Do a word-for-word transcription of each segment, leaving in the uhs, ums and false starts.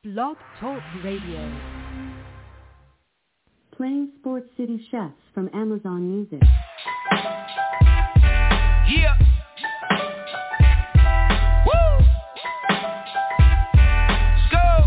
Blog Talk Radio. Playing Sports City Chefs from Amazon Music. Yeah. Woo. Let's go.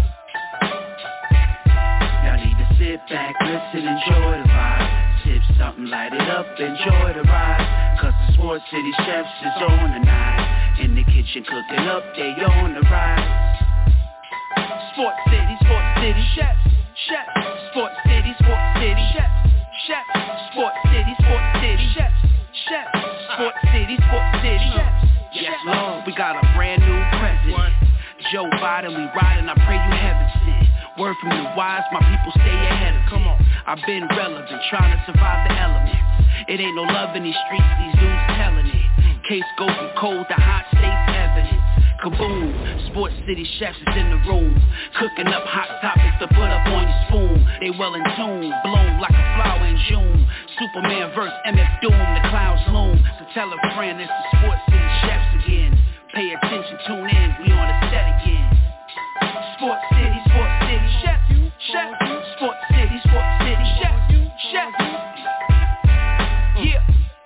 Y'all need to sit back, listen, enjoy the vibe. Sip something, light it up, enjoy the ride. Cause the Sports City Chefs is on tonight. In the kitchen cooking up, they on the rise. Sports City, Sports City Chefs, Chefs. Sports City, Sports City Chefs, Chefs. Sports City, Sports City Chefs, Chefs. Sports City, Sports City Chefs. Yes, Lord, we got a brand new president. Joe Biden, we riding, I pray you heaven sent. Word from the wise, my people stay ahead of it. Come on, I've been relevant, trying to survive the elements. It ain't no love in these streets, these dudes telling it. Case go from cold to hot, states evidence. Kaboom, Sports City Chefs is in the room. Cooking up hot topics to put up on your spoon. They well in tune, bloom like a flower in June. Superman verse M F Doom, the clouds loom. So tell a friend it's the Sports City Chefs again. Pay attention, tune in, we on the set again. Sports City, Sports City Chefs, Chefs. Sports City, Sports City Chefs, Chefs. Yeah.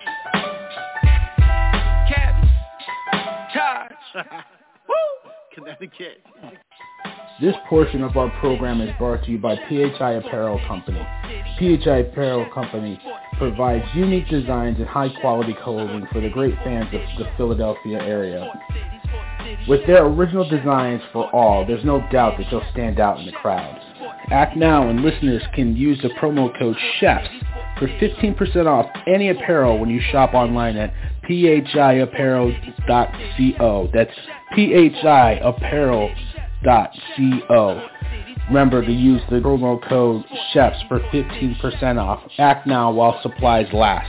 Cabby, Taj. Connecticut. This portion of our program is brought to you by P H I Apparel Company. P H I Apparel Company provides unique designs and high-quality clothing for the great fans of the Philadelphia area. With their original designs for all, there's no doubt that they'll stand out in the crowd. Act now and listeners can use the promo code CHEFS for fifteen percent off any apparel when you shop online at p h i apparel dot co. That's p h i apparel dot co. Remember to use the promo code CHEFS for fifteen percent off. Act now while supplies last.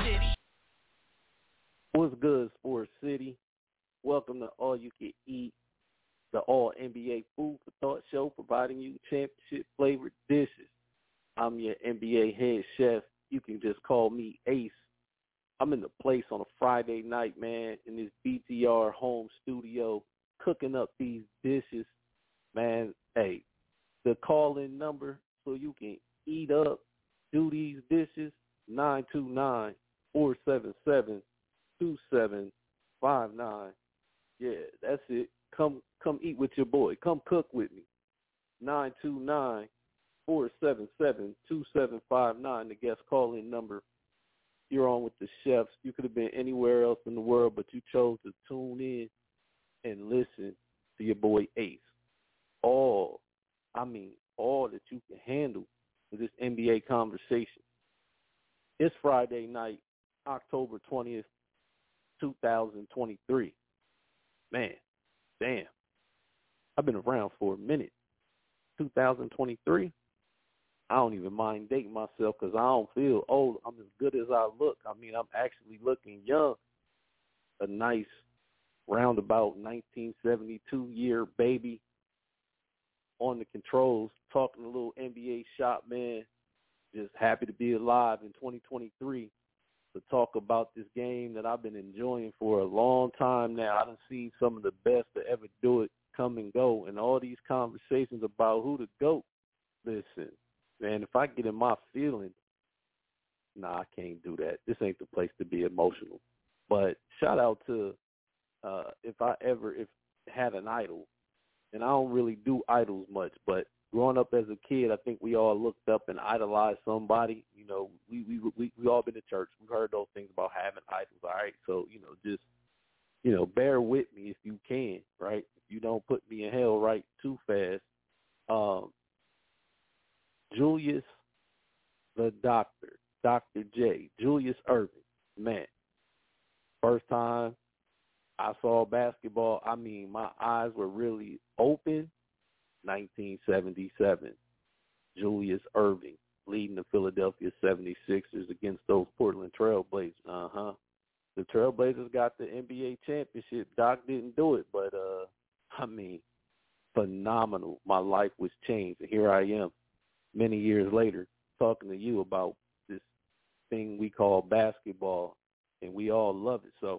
What's good, Sports City? Welcome to All You Can Eat, the All N B A Food for Thought show, providing you championship-flavored dishes. I'm your N B A head chef. You can just call me Ace. I'm in the place on a Friday night, man, in this B T R home studio, cooking up these dishes. Man, hey, the call-in number so you can eat up, do these dishes, nine two nine, four seven seven, two seven five nine. Yeah, that's it. Come come eat with your boy. Come cook with me. nine two nine, four seven seven, two seven five nine, the guest call-in number. You're on with the chefs. You could have been anywhere else in the world, but you chose to tune in and listen to your boy Ace. All, I mean, all that you can handle for this N B A conversation. It's Friday night, October twentieth, twenty twenty-three. Man, damn. I've been around for a minute. two thousand twenty-three. I don't even mind dating myself because I don't feel old. I'm as good as I look. I mean, I'm actually looking young. A nice, roundabout nineteen seventy-two year baby on the controls, talking a little N B A shop, man. Just happy to be alive in twenty twenty-three to talk about this game that I've been enjoying for a long time now. I done seen some of the best to ever do it come and go, and all these conversations about who the GOAT. Listen, man, if I get in my feelings, nah, I can't do that. This ain't the place to be emotional. But shout out to uh, if I ever if had an idol, and I don't really do idols much, but growing up as a kid, I think we all looked up and idolized somebody. You know, we we we we all been to church. We've heard those things about having idols, all right? So, you know, just, you know, bear with me if you can, right? If you don't put me in hell right too fast. Um, Julius the Doctor, Doctor J, Julius Erving, man. First time I saw basketball, I mean, my eyes were really open. nineteen seventy-seven, Julius Erving leading the Philadelphia seventy-sixers against those Portland Trailblazers. Uh-huh. The Trailblazers got the N B A championship. Doc didn't do it, but, uh, I mean, phenomenal. My life was changed, and here I am many years later talking to you about this thing we call basketball, and we all love it. So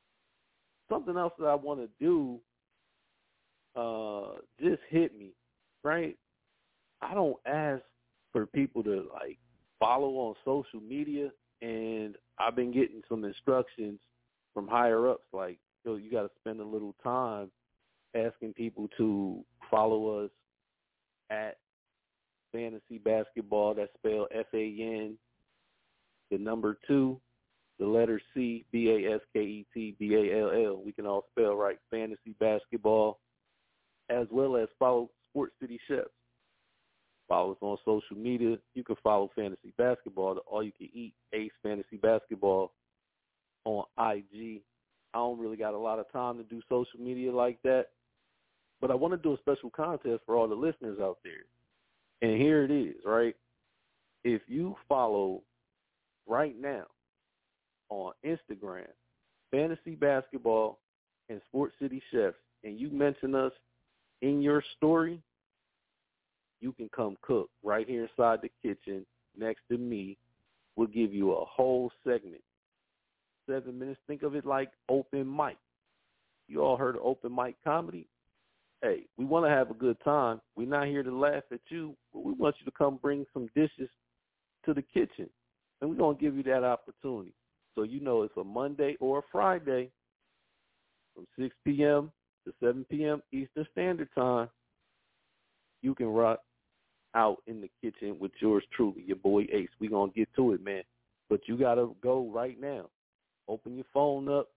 something else that I want to do uh, just hit me right? I don't ask for people to, like, follow on social media, and I've been getting some instructions from higher-ups, like, yo, you got to spend a little time asking people to follow us at Fantasy Basketball. That's spelled F A N, the number two, the letter C, B A S K E T B A L L. We can all spell right, Fantasy Basketball, as well as follow Sports City Chefs. Follow us on social media. You can follow Fantasy Basketball, the All You Can Eat Ace Fantasy Basketball on I G. I don't really got a lot of time to do social media like that, but I want to do a special contest for all the listeners out there. And here it is, right? If you follow right now on Instagram, Fantasy Basketball and Sports City Chefs, and you mention us in your story, you can come cook right here inside the kitchen next to me. We'll give you a whole segment. Seven minutes. Think of it like open mic. You all heard of open mic comedy? Hey, we want to have a good time. We're not here to laugh at you, but we want you to come bring some dishes to the kitchen, and we're going to give you that opportunity. So you know it's a Monday or a Friday from six p.m. to seven p.m. Eastern Standard Time. You can rock out in the kitchen with yours truly, your boy Ace. We're going to get to it, man. But you got to go right now. Open your phone up,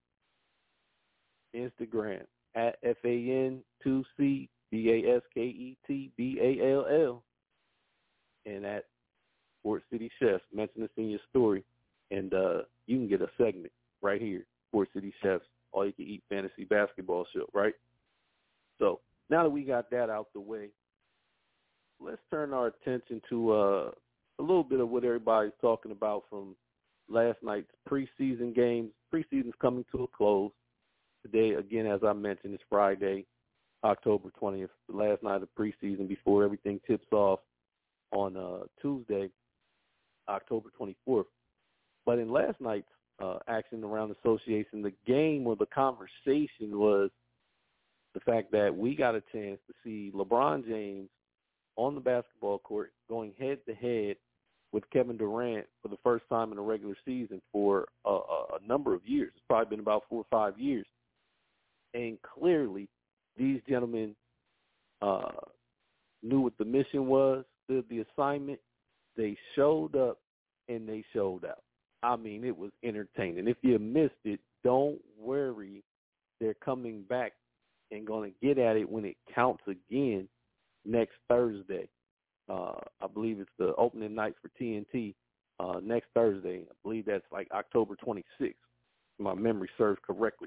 Instagram, at F A N two C B A S K E T B A L L, and at Sports City Chefs. Mention this in your story, and uh, you can get a segment right here, Sports City Chefs, All You Can Eat Fantasy Basketball Show, right? So now that we got that out the way, let's turn our attention to uh, a little bit of what everybody's talking about from last night's preseason games. Preseason's coming to a close. Today, again, as I mentioned, is Friday, October twentieth, the last night of preseason before everything tips off on uh, Tuesday, October twenty-fourth. But in last night's uh, action around the association, the game or the conversation was the fact that we got a chance to see LeBron James on the basketball court going head-to-head with Kevin Durant for the first time in a regular season for a, a, a number of years. It's probably been about four or five years. And clearly, these gentlemen uh, knew what the mission was, stood the assignment. They showed up, and they showed out. I mean, it was entertaining. If you missed it, don't worry. They're coming back and going to get at it when it counts again next Thursday. Uh, I believe it's the opening night for T N T uh, next Thursday. I believe that's like October twenty-sixth, if my memory serves correctly.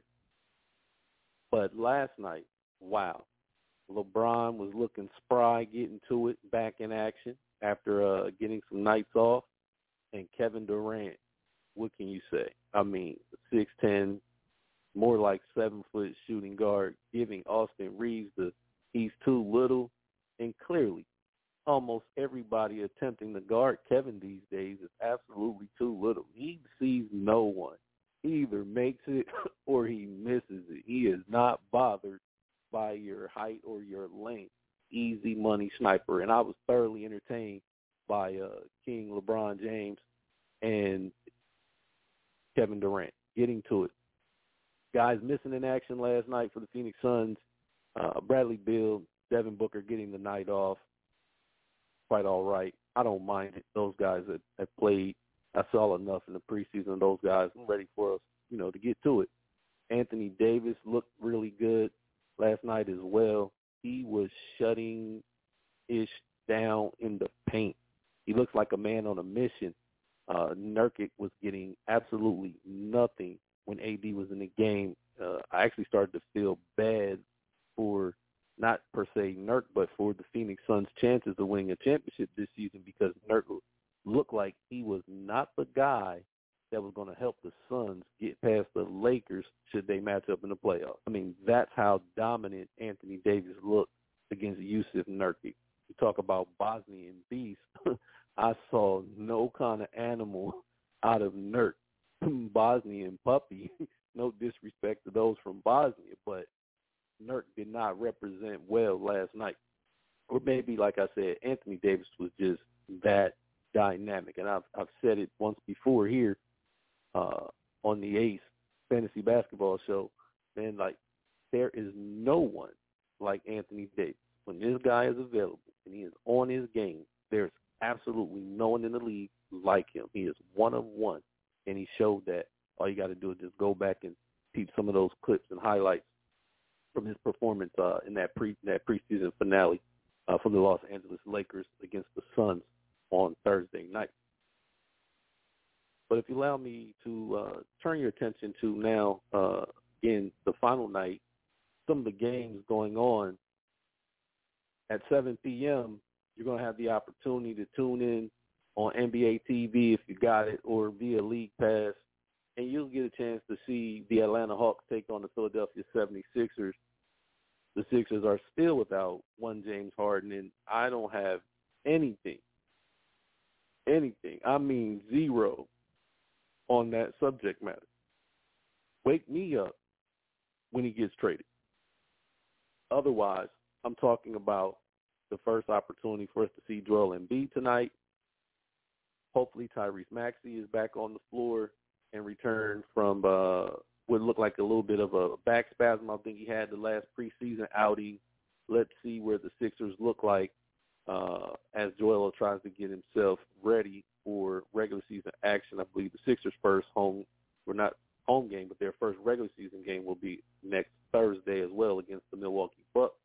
But last night, wow, LeBron was looking spry, getting to it, back in action after uh, getting some nights off. And Kevin Durant, what can you say? I mean, six ten, more like seven-foot shooting guard, giving Austin Reeves the he's too little. And clearly, almost everybody attempting to guard Kevin these days is absolutely too little. He sees no one. He either makes it or he misses it. He is not bothered by your height or your length. Easy money sniper. And I was thoroughly entertained by uh, King LeBron James and Kevin Durant getting to it. Guys missing in action last night for the Phoenix Suns. Uh, Bradley Beal, Devin Booker getting the night off. Quite all right. I don't mind it. Those guys that have played, I saw enough in the preseason of those guys. I'm ready for us, you know, to get to it. Anthony Davis looked really good last night as well. He was shutting Ish down in the paint. He looks like a man on a mission. Uh, Nurkic was getting absolutely nothing when A D was in the game. Uh, I actually started to feel bad for not per se Nurk, but for the Phoenix Suns' chances of winning a championship this season because Nurk looked like he was not the guy that was going to help the Suns get past the Lakers should they match up in the playoffs. I mean, that's how dominant Anthony Davis looked against Yusuf Nurkic. You talk about Bosnian beast. I saw no kind of animal out of Nurk. Bosnian puppy. No disrespect to those from Bosnia, but Nurk did not represent well last night. or maybe, like I said, Anthony Davis was just that dynamic. And I've I've said it once before here uh, on the Ace Fantasy Basketball Show. Man, like, there is no one like Anthony Davis. When this guy is available and he is on his game, there's absolutely no one in the league like him. He is one of one, and he showed that. All you got to do is just go back and peep some of those clips and highlights from his performance uh, in that pre that preseason finale uh, from the Los Angeles Lakers against the Suns on Thursday night. But if you allow me to uh, turn your attention to now, uh, in the final night, some of the games going on at seven p.m., you're going to have the opportunity to tune in on N B A T V if you got it, or via League Pass, and you'll get a chance to see the Atlanta Hawks take on the Philadelphia seventy-sixers. The Sixers are still without one James Harden, and I don't have anything, anything, I mean zero, on that subject matter. Wake me up when he gets traded. Otherwise, I'm talking about the first opportunity for us to see Joel Embiid tonight. Hopefully Tyrese Maxey is back on the floor and return from uh, what looked like a little bit of a back spasm I think he had the last preseason outing. Let's see where the Sixers look like uh, as Joel tries to get himself ready for regular season action. I believe the Sixers' first home, or not home game, but their first regular season game will be next Thursday as well against the Milwaukee Bucks.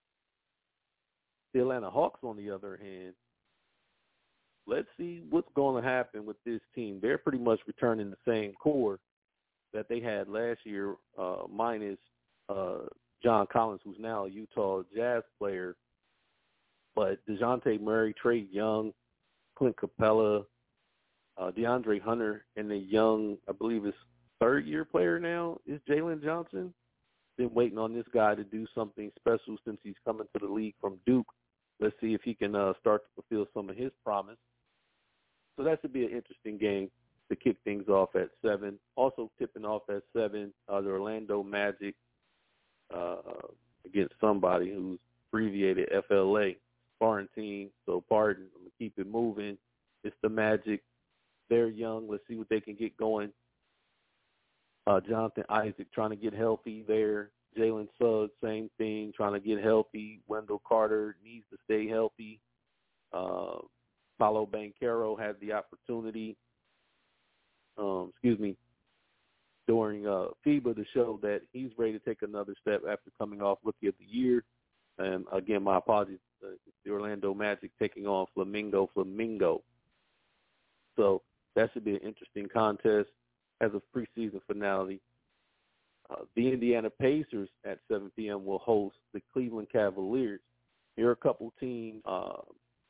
The Atlanta Hawks, on the other hand, let's see what's going to happen with this team. They're pretty much returning the same core that they had last year, uh, minus uh, John Collins, who's now a Utah Jazz player. But DeJounte Murray, Trae Young, Clint Capella, uh, DeAndre Hunter, and the young, I believe his third-year player now is Jalen Johnson. Been waiting on this guy to do something special since he's coming to the league from Duke. Let's see if he can uh, start to fulfill some of his promise. So that should be an interesting game to kick things off at seven. Also tipping off at seven, uh, the Orlando Magic uh, against somebody who's abbreviated F L A, foreign team. So pardon, I'm going to keep it moving. It's the Magic. They're young. Let's see what they can get going. Uh, Jonathan Isaac trying to get healthy there. Jalen Suggs, same thing, trying to get healthy. Wendell Carter needs to stay healthy. Uh, Paolo Banchero had the opportunity, um, excuse me, during uh, FIBA to show that he's ready to take another step after coming off Rookie of the Year. And, again, my apologies, uh, the Orlando Magic taking on Flamingo Flamingo. So that should be an interesting contest as a preseason finale. Uh, the Indiana Pacers at seven p.m. will host the Cleveland Cavaliers. Here are a couple teams. Uh,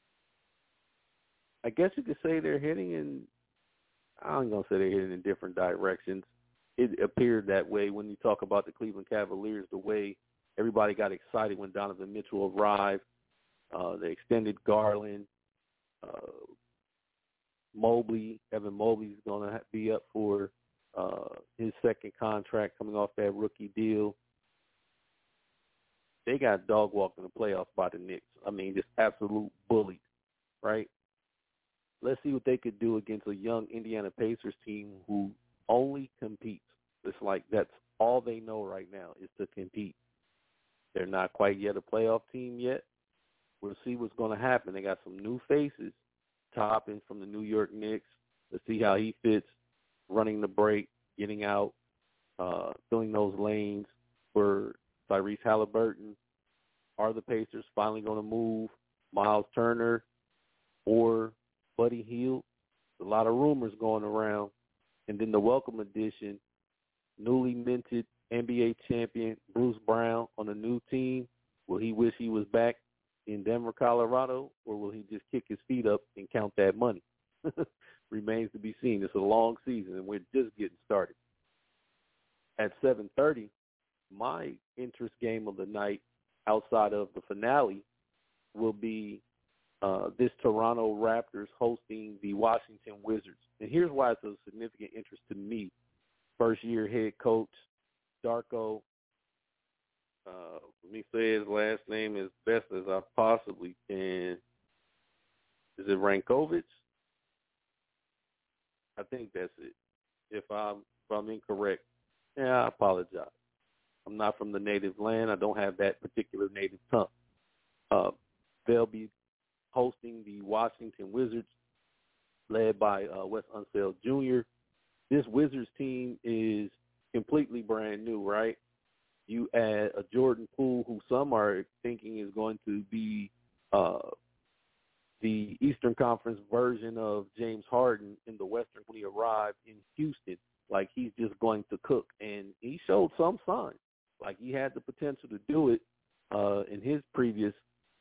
I guess you could say they're heading in, I'm going to say they're heading in different directions. It appeared that way when you talk about the Cleveland Cavaliers, the way everybody got excited when Donovan Mitchell arrived. Uh, they extended Garland. Uh, Mobley, Evan Mobley is going to be up for uh, his second contract coming off that rookie deal. They got dog walked in the playoffs by the Knicks. I mean, just absolute bullied, right? Let's see what they could do against a young Indiana Pacers team who only competes. It's like that's all they know right now is to compete. They're not quite yet a playoff team yet. We'll see what's going to happen. They got some new faces. Toppin from the New York Knicks. Let's see how he fits running the break, getting out, uh, filling those lanes for Tyrese Halliburton. Are the Pacers finally going to move Miles Turner or Buddy Hield? A lot of rumors going around. And then the welcome addition, newly minted N B A champion Bruce Brown on a new team. Will he wish he was back in Denver, Colorado, or will he just kick his feet up and count that money? Remains to be seen. It's a long season, and we're just getting started. At seven thirty, my interest game of the night outside of the finale will be uh, this Toronto Raptors hosting the Washington Wizards. And here's why it's of significant interest to me. First-year head coach Darko Uh, let me say his last name as best as I possibly can. Is it Rankovic? I think that's it. If I'm, if I'm incorrect, yeah, I apologize. I'm not from the native land. I don't have that particular native tongue. Uh, they'll be hosting the Washington Wizards, led by uh, Wes Unseld Junior This Wizards team is completely brand new, right? You add a Jordan Poole, who some are thinking is going to be uh, the Eastern Conference version of James Harden in the Western when he arrived in Houston. Like, he's just going to cook. And he showed some signs. Like, he had the potential to do it uh, in his previous,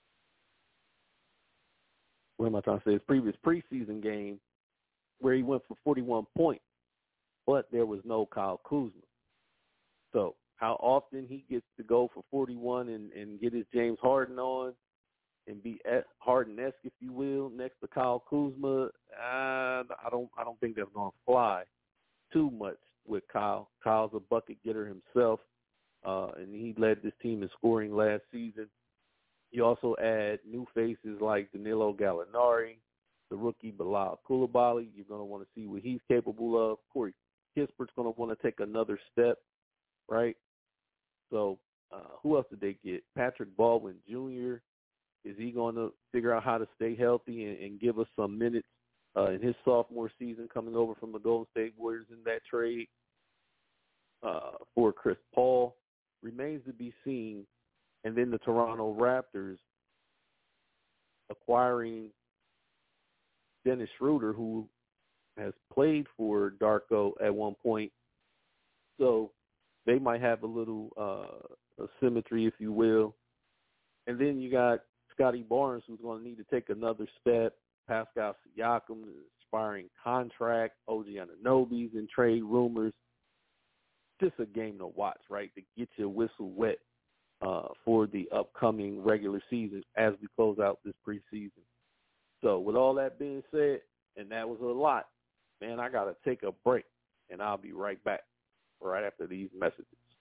what am I trying to say, his previous preseason game where he went for forty-one points, but there was no Kyle Kuzma. So how often he gets to go for forty-one and, and get his James Harden on and be Harden-esque, if you will, next to Kyle Kuzma, uh, I don't I don't think that's going to fly too much with Kyle. Kyle's a bucket getter himself, uh, and he led this team in scoring last season. You also add new faces like Danilo Gallinari, the rookie Bilal Coulibaly. You're going to want to see what he's capable of. Corey Kispert's going to want to take another step, right? So uh, who else did they get? Patrick Baldwin Junior Is he going to figure out how to stay healthy and, and give us some minutes uh, in his sophomore season coming over from the Golden State Warriors in that trade uh, for Chris Paul? Remains to be seen. And then the Toronto Raptors acquiring Dennis Schroeder, who has played for Darko at one point. So they might have a little uh, a symmetry, if you will. And then you got Scotty Barnes, who's going to need to take another step. Pascal Siakam, expiring contract. O G Anunoby's in trade rumors. Just a game to watch, right, to get your whistle wet uh, for the upcoming regular season as we close out this preseason. So with all that being said, and that was a lot, man, I got to take a break, and I'll be right back right after these messages.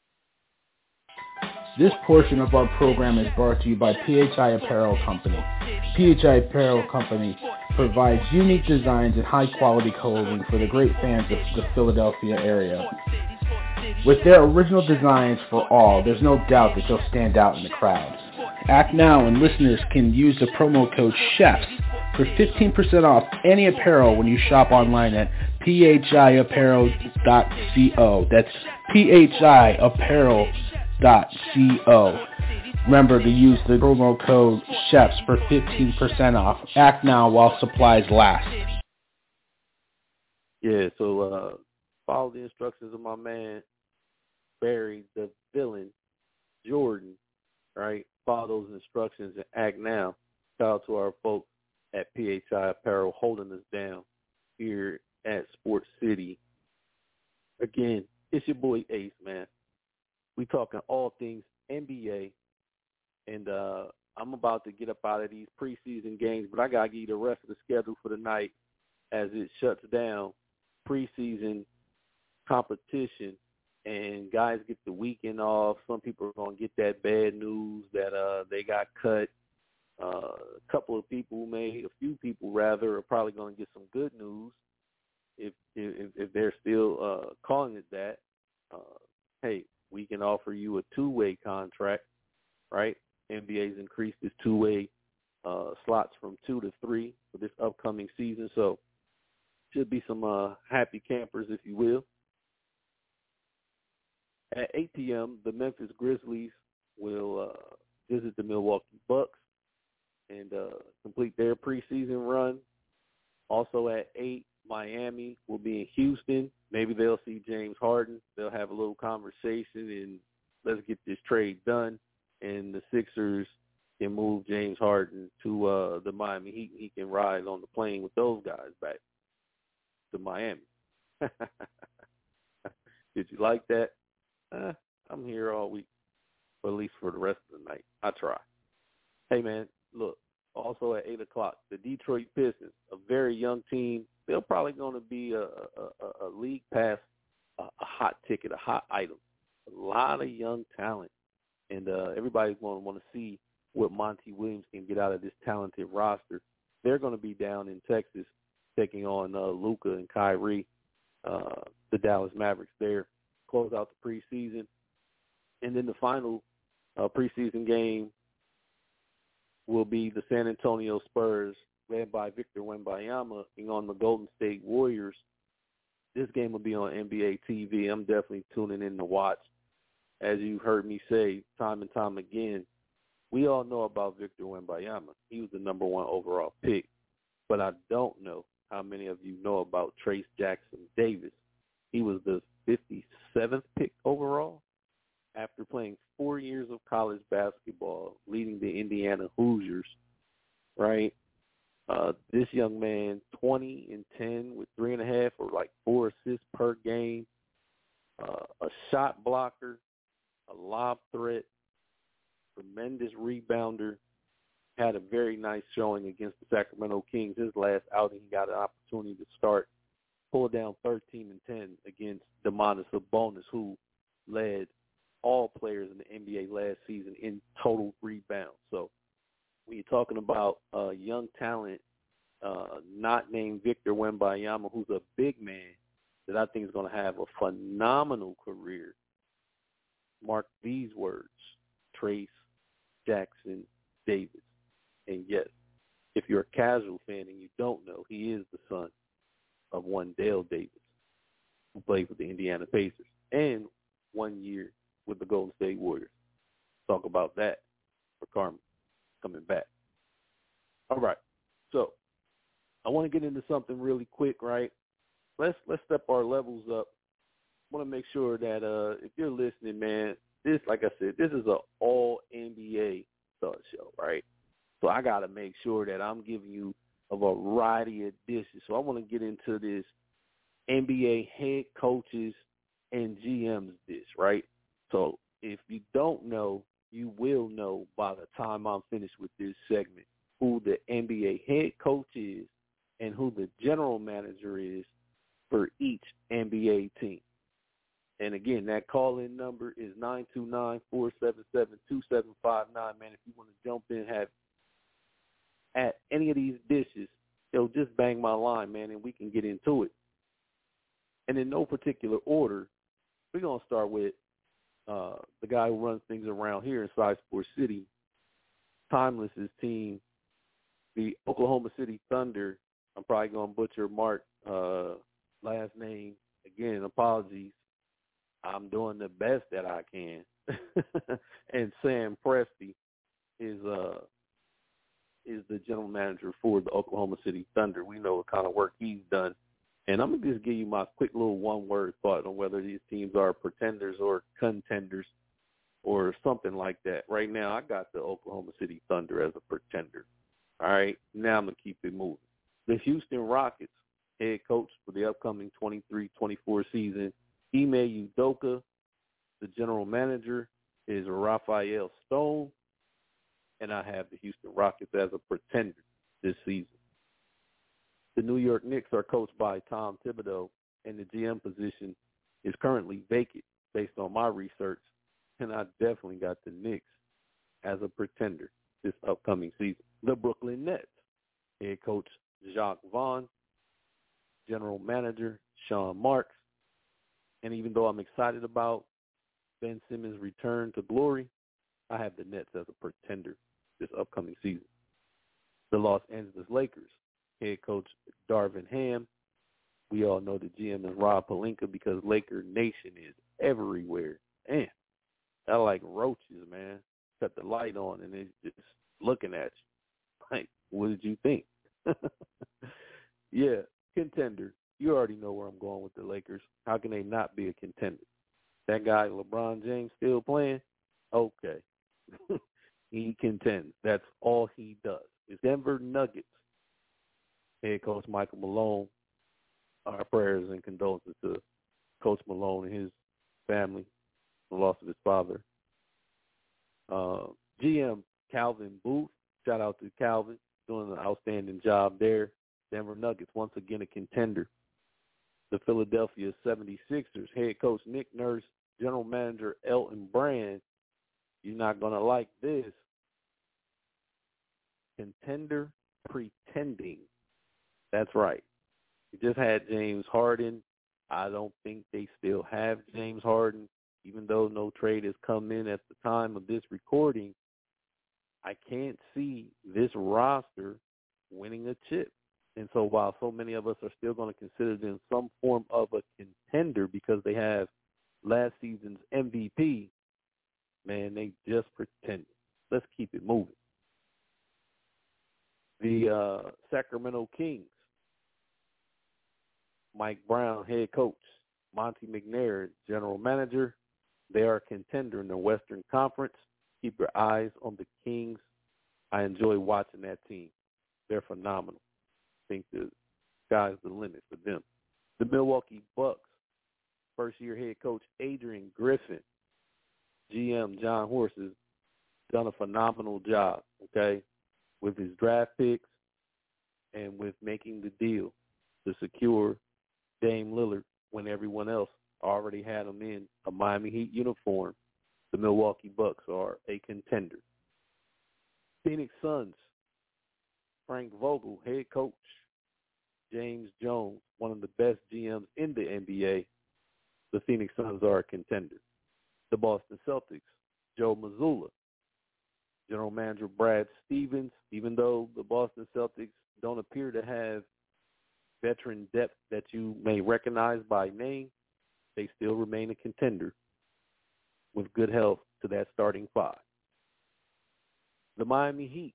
This portion of our program is brought to you by P H I Apparel Company. P H I Apparel Company provides unique designs and high-quality clothing for the great fans of the Philadelphia area. With their original designs for all, there's no doubt that you'll stand out in the crowd. Act now and listeners can use the promo code CHEFS for fifteen percent off any apparel when you shop online at p h i apparel dot co. That's p h i apparel dot co. Remember to use the promo code CHEFS for fifteen percent off. Act now while supplies last. Yeah, so uh, follow the instructions of my man, Barry, the villain, Jordan, right? Follow those instructions and act now. Shout out to our folks at P H I Apparel holding us down here at Sports City. Again, it's your boy Ace, man. We talking all things N B A, and uh, I'm about to get up out of these preseason games, but I got to give you the rest of the schedule for the night as it shuts down preseason competition, and guys get the weekend off. Some people are going to get that bad news that uh, they got cut. Uh, a couple of people may, a few people rather, are probably going to get some good news if if, if they're still uh, calling it that. Uh, hey, we can offer you a two-way contract, right? N B A's increased its two-way uh, slots from two to three for this upcoming season, so should be some uh, happy campers, if you will. At eight p.m., the Memphis Grizzlies will uh, visit the Milwaukee Bucks and uh, complete their preseason run. Also at eight, Miami will be in Houston. Maybe they'll see James Harden. They'll have a little conversation, and let's get this trade done. And the Sixers can move James Harden to uh, the Miami Heat. He can ride on the plane with those guys back to Miami. Did you like that? Uh, I'm here all week, or at least for the rest of the night. I try. Hey, man, look, also at eight o'clock, the Detroit Pistons, a very young team. They're probably going to be a, a, a league pass, a, a hot ticket, a hot item. A lot of young talent and uh, everybody's going to want to see what Monty Williams can get out of this talented roster. They're going to be down in Texas taking on uh, Luka and Kyrie, uh, the Dallas Mavericks there, close out the preseason. And then the final uh, preseason game will be the San Antonio Spurs, led by Victor Wembanyama, and on the Golden State Warriors. This game will be on N B A T V. I'm definitely tuning in to watch. As you've heard me say time and time again, we all know about Victor Wembanyama. He was the number one overall pick. But I don't know how many of you know about Trayce Jackson Davis. He was the fifty-seventh pick overall after playing four years of college basketball, leading the Indiana Hoosiers, right? Uh, this young man, twenty and ten with three and a half or like four assists per game, uh, a shot blocker, a lob threat, tremendous rebounder, had a very nice showing against the Sacramento Kings. His last outing, he got an opportunity to start, pull down thirteen and ten against Domantas Sabonis, who led all players in the N B A last season in total rebounds. So when you're talking about uh, young talent, uh, not named Victor Wembanyama, who's a big man that I think is going to have a phenomenal career, mark these words, Trayce Jackson Davis. And yes, if you're a casual fan and you don't know, he is the son of one Dale Davis, who played for the Indiana Pacers and one year with the Golden State Warriors. Talk about that for Carmen coming back. All right, so I want to get into something really quick, right? Let's let's step our levels up. I want to make sure that uh, if you're listening, man, this, like I said, this is an all N B A thought show, right? So I got to make sure that I'm giving you a variety of dishes. So I want to get into this N B A head coaches and G Ms dish, right? So if you don't know, you will know by the time I'm finished with this segment who the N B A head coach is and who the general manager is for each N B A team. And again, that call-in number is nine two nine, four seven seven, two seven five nine. Man, if you want to jump in, have at any of these dishes, yo, just bang my line, man, and we can get into it. And in no particular order, we're going to start with uh, the guy who runs things around here inside Sports City, Timeless's team, the Oklahoma City Thunder. I'm probably going to butcher Mark's uh, last name. Again, apologies. I'm doing the best that I can. And Sam Presti is uh, is the general manager for the Oklahoma City Thunder. We know what kind of work he's done. And I'm going to just give you my quick little one-word thought on whether these teams are pretenders or contenders or something like that. Right now, I got the Oklahoma City Thunder as a pretender. All right, now I'm going to keep it moving. The Houston Rockets head coach for the upcoming twenty-three twenty-four season, Ime Udoka. The general manager is Raphael Stone. And I have the Houston Rockets as a pretender this season. The New York Knicks are coached by Tom Thibodeau, and the G M position is currently vacant based on my research, and I definitely got the Knicks as a pretender this upcoming season. The Brooklyn Nets, head coach Jacques Vaughn, general manager Sean Marks, and even though I'm excited about Ben Simmons' return to glory, I have the Nets as a pretender this upcoming season. The Los Angeles Lakers, head coach Darvin Ham. We all know the G M is Rob Pelinka because Laker Nation is everywhere. Man, I like roaches, man. Cut the light on and it's just looking at you. Like, what did you think? Yeah, contender. You already know where I'm going with the Lakers. How can they not be a contender? That guy, LeBron James, still playing? Okay. He contends. That's all he does. It's Denver Nuggets. Head coach Michael Malone. Our prayers and condolences to Coach Malone and his family, the loss of his father. Uh, G M Calvin Booth. Shout out to Calvin, doing an outstanding job there. Denver Nuggets, once again a contender. The Philadelphia seventy-sixers, head coach Nick Nurse, general manager Elton Brand. You're not going to like this. Contender pretending. That's right. You just had James Harden. I don't think they still have James Harden, even though no trade has come in at the time of this recording. I can't see this roster winning a chip. And so while so many of us are still going to consider them some form of a contender because they have last season's M V P, man, they just pretended. Let's keep it moving. The uh, Sacramento Kings, Mike Brown, head coach, Monty McNair, general manager. They are a contender in the Western Conference. Keep your eyes on the Kings. I enjoy watching that team. They're phenomenal. I think the sky's the limit for them. The Milwaukee Bucks, first-year head coach Adrian Griffin, G M John Horst has done a phenomenal job, okay, with his draft picks and with making the deal to secure Dame Lillard when everyone else already had him in a Miami Heat uniform. The Milwaukee Bucks are a contender. Phoenix Suns, Frank Vogel, head coach. James Jones, one of the best G Ms in the N B A. The Phoenix Suns are a contender. The Boston Celtics, Joe Mazzulla. General Manager Brad Stevens, even though the Boston Celtics don't appear to have veteran depth that you may recognize by name, they still remain a contender with good health to that starting five. The Miami Heat,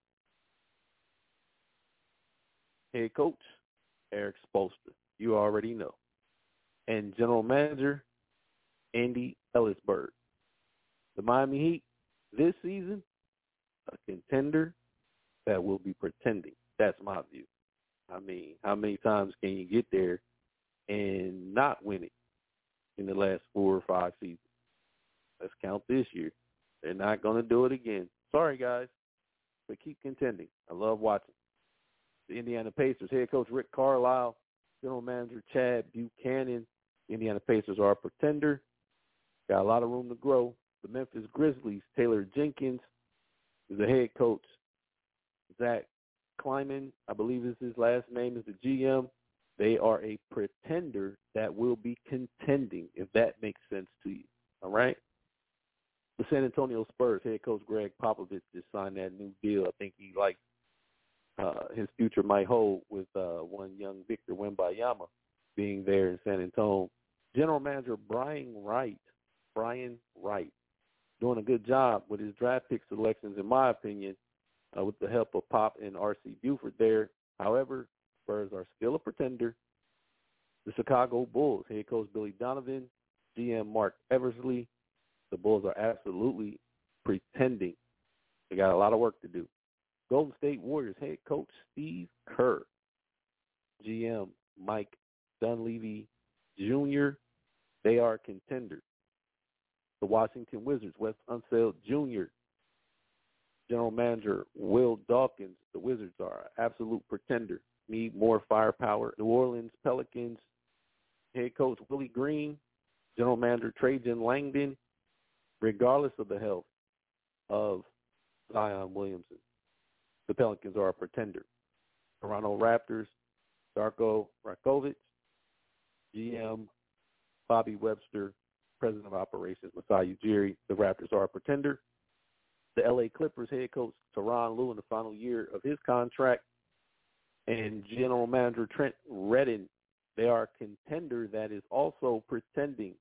head coach Eric Spoelstra, you already know, and general manager Andy Ellisberg. The Miami Heat this season, a contender that will be pretending. That's my view. I mean, how many times can you get there and not win it in the last four or five seasons? Let's count this year. They're not going to do it again. Sorry, guys, but keep contending. I love watching. The Indiana Pacers, head coach Rick Carlisle, general manager Chad Buchanan. The Indiana Pacers are a pretender. Got a lot of room to grow. The Memphis Grizzlies, Taylor Jenkins is the head coach. Zach Kleiman, I believe is his last name, is the G M. They are a pretender that will be contending, if that makes sense to you. All right? The San Antonio Spurs, head coach Greg Popovich just signed that new deal. I think he likes uh, his future might hold with uh, one young Victor Wembanyama being there in San Antonio. General manager Brian Wright, Brian Wright, doing a good job with his draft pick selections, in my opinion, uh, with the help of Pop and R C Buford there. However, Spurs are still a pretender. The Chicago Bulls, head coach Billy Donovan, G M Mark Eversley. The Bulls are absolutely pretending. They got a lot of work to do. Golden State Warriors, head coach Steve Kerr, G M Mike Dunleavy Junior They are contenders. The Washington Wizards, Wes Unseld Junior General Manager Will Dawkins. The Wizards are an absolute pretender. Need more firepower. New Orleans Pelicans, head coach Willie Green, General Manager Trajan Langdon. Regardless of the health of Zion Williamson, the Pelicans are a pretender. Toronto Raptors, Darko Rakovic, G M Bobby Webster, President of Operations Masai Ujiri. The Raptors are a pretender. The L A Clippers head coach Tyronn Lue in the final year of his contract, and General Manager Trent Redden. They are a contender that is also pretending.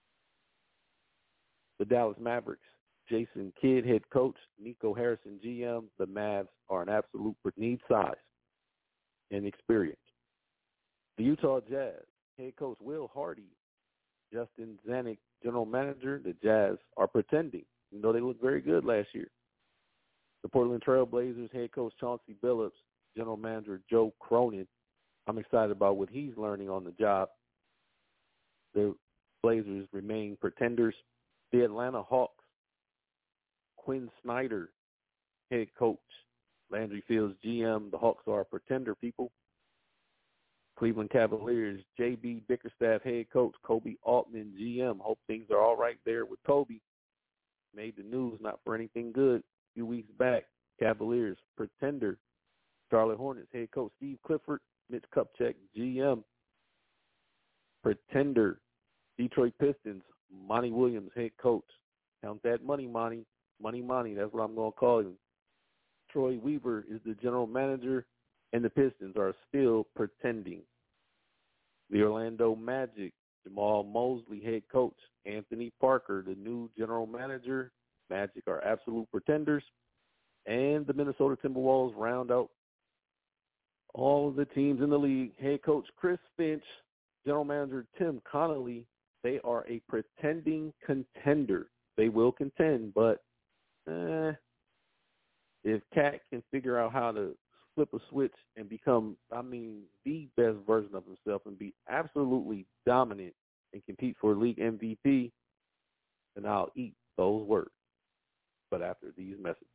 The Dallas Mavericks, Jason Kidd, head coach, Nico Harrison, G M. The Mavs are an absolute need size and experience. The Utah Jazz, head coach Will Hardy, Justin Zanuck, general manager. The Jazz are pretending, even though they looked very good last year. The Portland Trail Blazers, head coach Chauncey Billups, general manager Joe Cronin. I'm excited about what he's learning on the job. The Blazers remain pretenders. The Atlanta Hawks, Quinn Snyder, head coach, Landry Fields, G M. The Hawks are a pretender, people. Cleveland Cavaliers, J B. Bickerstaff, head coach, Kobe Altman, G M. Hope things are all right there with Kobe. made the news, not for anything good. A few weeks back, Cavaliers, pretender, Charlotte Hornets head coach Steve Clifford, Mitch Kupchak, G M, pretender, Detroit Pistons, Monty Williams, head coach. Count that money, Monty. Money, Monty, that's what I'm going to call him. Troy Weaver is the general manager, and the Pistons are still pretending. The Orlando Magic, Jamal Mosley, head coach. Anthony Parker, the new general manager. Magic are absolute pretenders. And the Minnesota Timberwolves round out all of the teams in the league. Head coach Chris Finch, general manager Tim Connolly, they are a pretending contender. They will contend, but eh, if Cat can figure out how to flip a switch and become, I mean, the best version of himself and be absolutely dominant and compete for league M V P, then I'll eat those words. But after these messages.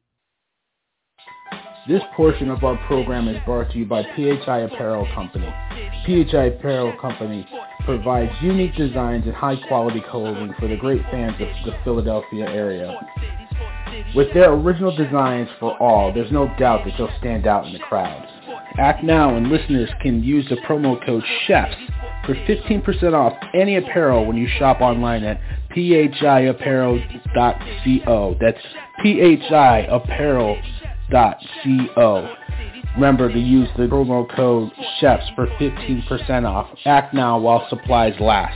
This portion of our program is brought to you by P H I Apparel Company. P H I Apparel Company provides unique designs and high-quality clothing for the great fans of the Philadelphia area. With their original designs for all, there's no doubt that you'll stand out in the crowd. Act now and listeners can use the promo code CHEFS for fifteen percent off any apparel when you shop online at p h i apparel dot co. That's p h i apparel dot co. Remember to use the promo code CHEFS for fifteen percent off. Act now while supplies last.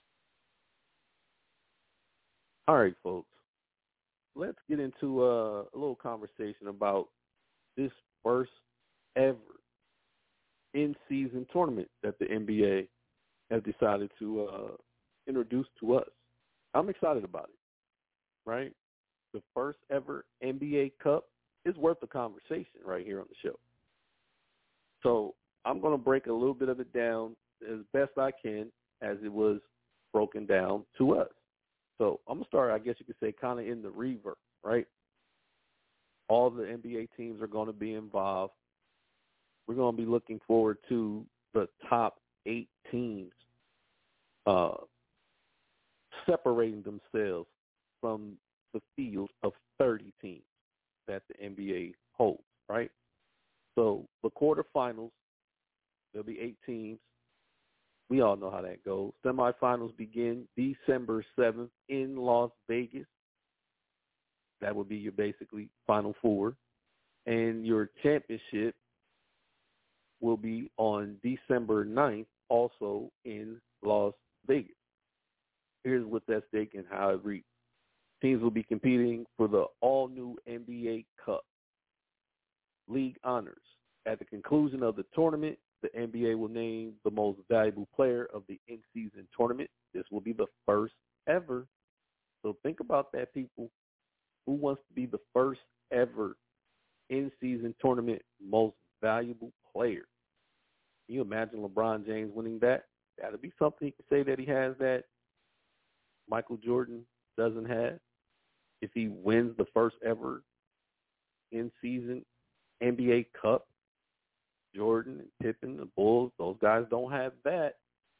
All right, folks. Let's get into uh, a little conversation about this first ever in-season tournament that the N B A has decided to uh, introduce to us. I'm excited about it, right? The first ever N B A Cup is worth a conversation right here on the show. So I'm going to break a little bit of it down as best I can as it was broken down to us. So I'm going to start, I guess you could say, kind of in the reverse, right? All the N B A teams are going to be involved. We're going to be looking forward to the top eight teams uh, separating themselves from the field of thirty teams that the N B A holds, right? So the quarterfinals, there'll be eight teams. We all know how that goes. Semifinals begin December seventh in Las Vegas. That would be your basically Final Four. And your championship will be on December ninth, also in Las Vegas. Here's what's at stake and how it reads. Teams will be competing for the all-new N B A Cup. League honors. At the conclusion of the tournament, the N B A will name the most valuable player of the in-season tournament. This will be the first ever. So think about that, people. Who wants to be the first ever in-season tournament most valuable player? Can you imagine LeBron James winning that? That would be something he could say that he has that Michael Jordan doesn't have. If he wins the first ever in-season N B A Cup, Jordan and Pippen, the Bulls, those guys don't have that.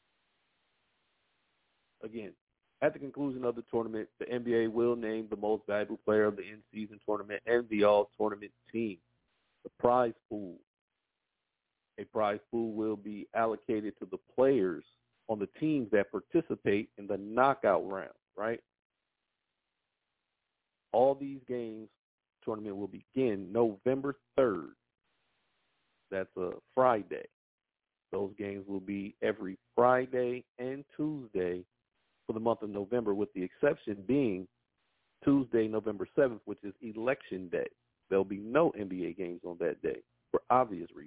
Again, at the conclusion of the tournament, the N B A will name the most valuable player of the in-season tournament and the all-tournament team. The prize pool. A prize pool will be allocated to the players on the teams that participate in the knockout round, right? All these games, tournament will begin November third. That's a Friday. Those games will be every Friday and Tuesday for the month of November, with the exception being Tuesday, November seventh, which is Election Day. There'll be no N B A games on that day for obvious reasons.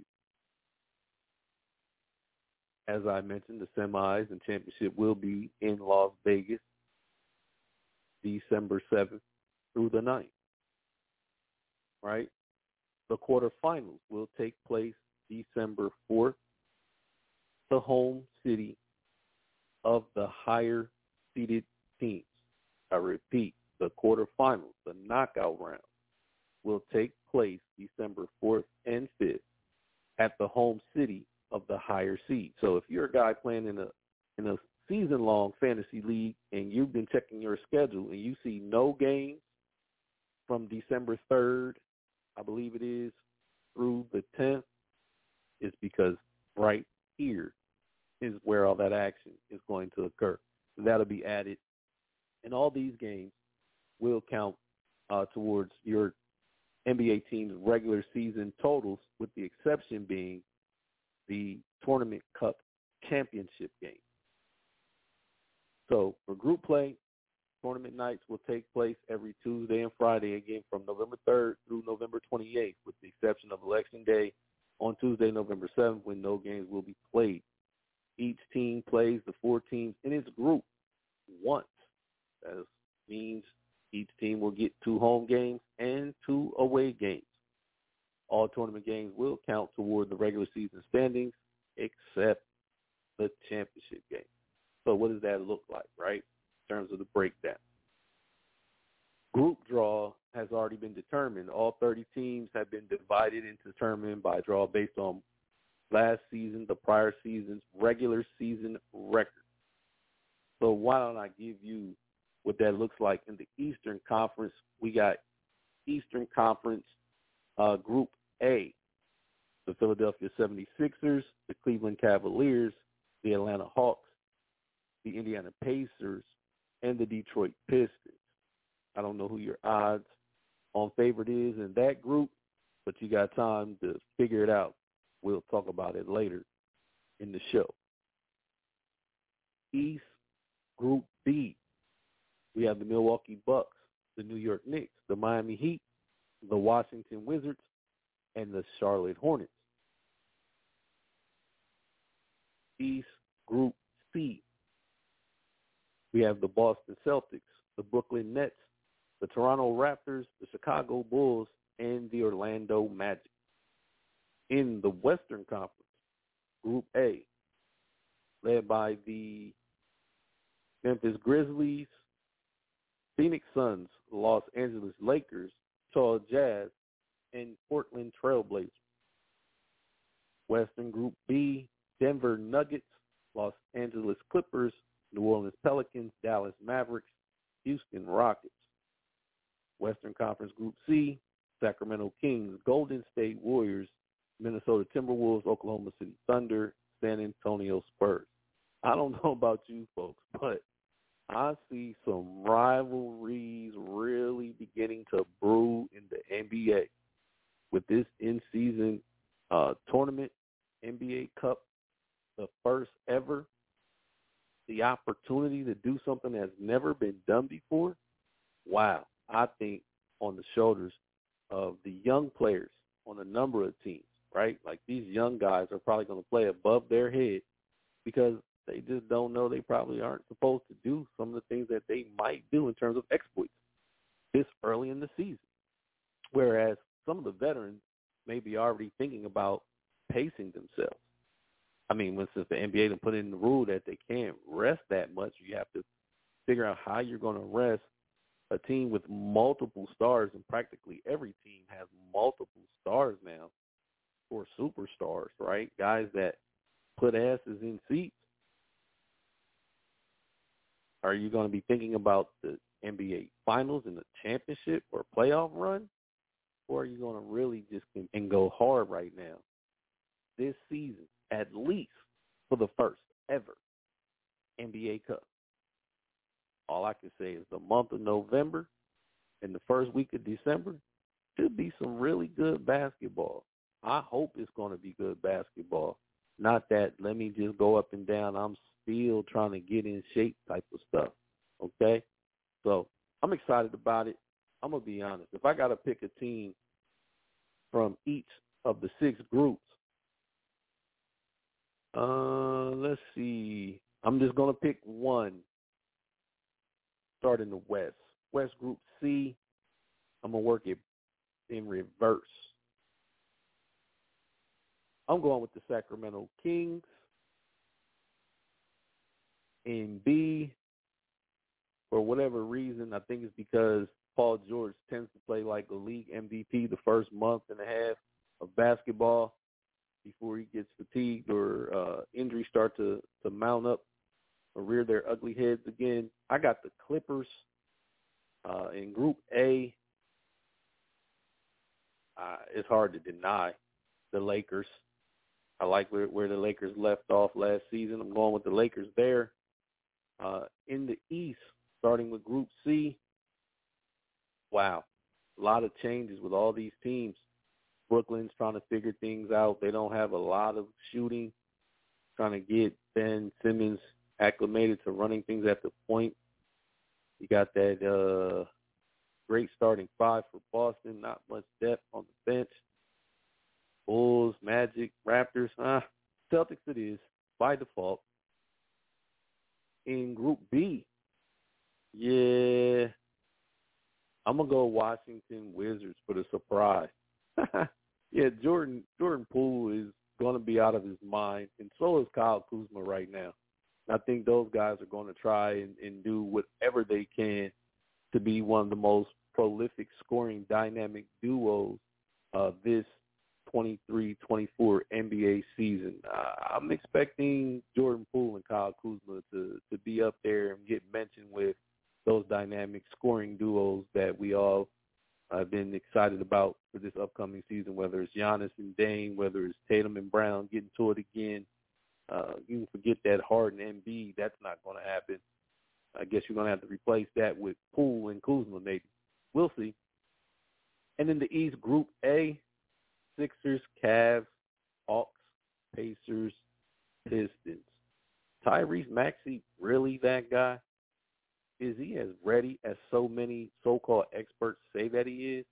As I mentioned, the semis and championship will be in Las Vegas, December seventh through the ninth, right? The quarterfinals will take place December fourth, the home city of the higher seeded teams. I repeat, the quarterfinals, the knockout round, will take place December fourth and fifth at the home city of the higher seed. So if you're a guy playing in a in a season-long fantasy league and you've been checking your schedule and you see no games from December third, I believe it is, through the tenth, is because right here is where all that action is going to occur. So that'll be added. And all these games will count uh, towards your N B A team's regular season totals, with the exception being the Tournament Cup championship game. So for group play, tournament nights will take place every Tuesday and Friday, again from November third through November twenty-eighth, with the exception of Election Day on Tuesday, November seventh, when no games will be played. Each team plays the four teams in its group once. That means each team will get two home games and two away games. All tournament games will count toward the regular season standings, except the championship game. So what does that look like, right, in terms of the breakdown? Group draw has already been determined. All thirty teams have been divided and determined by draw based on last season, the prior season's regular season record. So why don't I give you what that looks like in the Eastern Conference? We got Eastern Conference uh, Group A, the Philadelphia seventy-sixers, the Cleveland Cavaliers, the Atlanta Hawks, the Indiana Pacers, and the Detroit Pistons. I don't know who your odds on favorite is in that group, but you got time to figure it out. We'll talk about it later in the show. East Group B, we have the Milwaukee Bucks, the New York Knicks, the Miami Heat, the Washington Wizards, and the Charlotte Hornets. East Group C, we have the Boston Celtics, the Brooklyn Nets, the Toronto Raptors, the Chicago Bulls, and the Orlando Magic. In the Western Conference, Group A, led by the Memphis Grizzlies, Phoenix Suns, Los Angeles Lakers, Utah Jazz, and Portland Trailblazers. Western Group B, Denver Nuggets, Los Angeles Clippers, New Orleans Pelicans, Dallas Mavericks, Houston Rockets. Western Conference Group C, Sacramento Kings, Golden State Warriors, Minnesota Timberwolves, Oklahoma City Thunder, San Antonio Spurs. I don't know about you folks, but I see some rivalries really beginning to brew in the N B A with this in-season uh, tournament, N B A Cup, the first ever, the opportunity to do something that's never been done before. Wow, I think on the shoulders of the young players on a number of teams, right? Like these young guys are probably going to play above their head because they just don't know they probably aren't supposed to do some of the things that they might do in terms of exploits this early in the season. Whereas some of the veterans may be already thinking about pacing themselves. I mean, when since the N B A done put in the rule that they can't rest that much, you have to figure out how you're going to rest a team with multiple stars, and practically every team has multiple stars now, or superstars, right? Guys that put asses in seats. Are you going to be thinking about the N B A Finals and the championship or playoff run? Or are you going to really just and go hard right now this season, at least for the first ever N B A Cup? All I can say is the month of November and the first week of December should be some really good basketball. I hope it's going to be good basketball. Not that let me just go up and down, I'm still trying to get in shape type of stuff, okay? So I'm excited about it. I'm going to be honest. If I got to pick a team from each of the six groups, uh, let's see. I'm just going to pick one. Start in the West. West Group C, I'm going to work it in reverse. I'm going with the Sacramento Kings. In B, for whatever reason, I think it's because Paul George tends to play like a league M V P the first month and a half of basketball before he gets fatigued or uh, injuries start to, to mount up or rear their ugly heads again. I got the Clippers uh, in Group A. uh, it's hard to deny the Lakers. I like where, where the Lakers left off last season. I'm going with the Lakers there. Uh, in the East, starting with Group C, wow, a lot of changes with all these teams. Brooklyn's trying to figure things out. They don't have a lot of shooting, trying to get Ben Simmons acclimated to running things at the point. You got that uh, great starting five for Boston, not much depth on the bench. Bulls, Magic, Raptors, ah, Celtics it is, by default. In Group B, yeah, I'm going to go Washington Wizards for the surprise. yeah, Jordan Jordan Poole is going to be out of his mind, and so is Kyle Kuzma right now. I think those guys are going to try and, and do whatever they can to be one of the most prolific scoring dynamic duos of this twenty-three twenty-four N B A season. Uh, I'm expecting Jordan Poole and Kyle Kuzma to, to be up there and get mentioned with those dynamic scoring duos that we all have been excited about for this upcoming season, whether it's Giannis and Dame, whether it's Tatum and Brown getting to it again. Uh, you can forget that Harden and Embiid. That's not going to happen. I guess you're going to have to replace that with Poole and Kuzma maybe. We'll see. And in the East, Group A, Sixers, Cavs, Hawks, Pacers, Pistons. Tyrese Maxey really that guy? Is he as ready as so many so-called experts say that he is?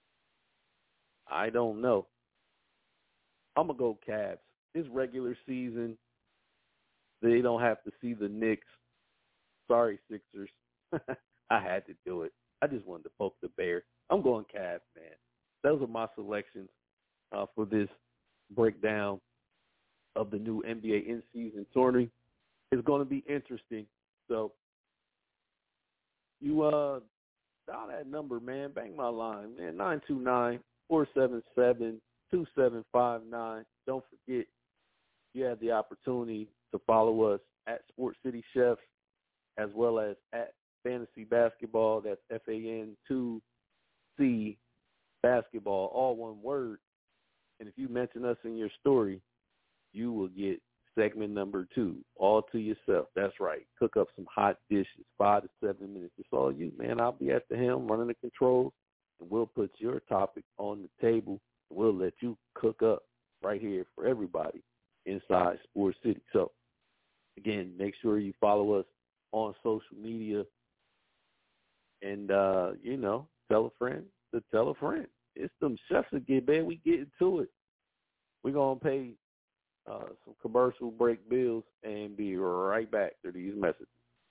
I don't know. I'm going to go Cavs. This regular season, they don't have to see the Knicks. Sorry, Sixers. I had to do it. I just wanted to poke the bear. I'm going Cavs, man. Those are my selections uh, for this breakdown of the new N B A in-season tournament. It's going to be interesting. So you uh, dial that number, man. Bang my line, man. nine two nine, four seven seven, two seven five nine. Don't forget, you have the opportunity to follow us at Sports City Chefs as well as at Fantasy Basketball. That's F A N two C Basketball, all one word. And if you mention us in your story, you will get segment number two, all to yourself. That's right. Cook up some hot dishes, five to seven minutes. It's all you, man. I'll be at the helm running the controls, and we'll put your topic on the table, and we'll let you cook up right here for everybody inside Sports City. So, again, make sure you follow us on social media and, uh, you know, tell a friend to tell a friend. It's them chefs again, man. We getting to it. We're going to pay uh, some commercial break bills and be right back to these messages.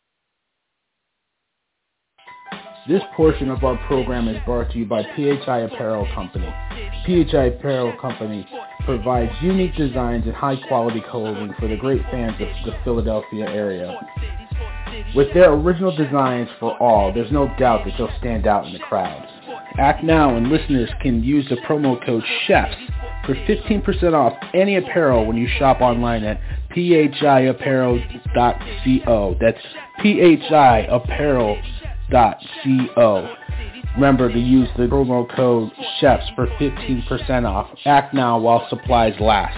This portion of our program is brought to you by P H I Apparel Company. P H I Apparel Company provides unique designs and high-quality clothing for the great fans of the Philadelphia area. With their original designs for all, there's no doubt that they'll stand out in the crowd. Act now and listeners can use the promo code CHEFS for fifteen percent off any apparel when you shop online at P H I apparel dot co. That's P H I apparel dot co. Remember to use the promo code CHEFS for fifteen percent off. Act now while supplies last.